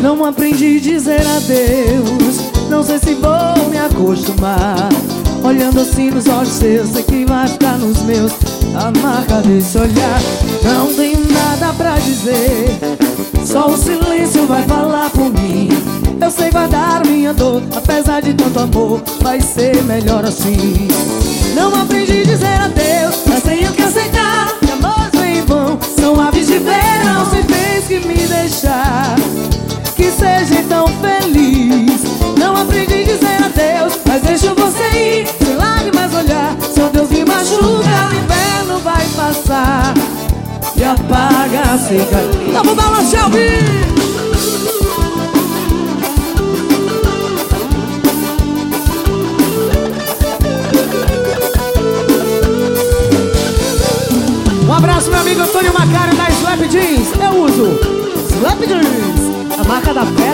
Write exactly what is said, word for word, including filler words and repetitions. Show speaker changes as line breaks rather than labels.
Não aprendi a dizer adeus, não sei se vou me acostumar. Olhando assim nos olhos seus, sei que vai ficar nos meus a marca desse olhar. Não tenho nada pra dizer, só o silêncio vai falar por mim. Eu sei guardar minha dor, apesar de tanto amor, vai ser melhor assim. Não aprendi a dizer adeus, mas tenho que aceitar que amor vem em vão. São aves de verão, se fez que me deixar, que seja tão feliz. Não aprendi a dizer adeus, mas deixo você ir, sem lágrimas olhar. Seu Deus me machuca, o inverno vai passar e apaga a seca. Vamos balançar o bicho! Um abraço, meu amigo Antônio Macário da Slap Jeans. Eu uso Slap Jeans, a marca da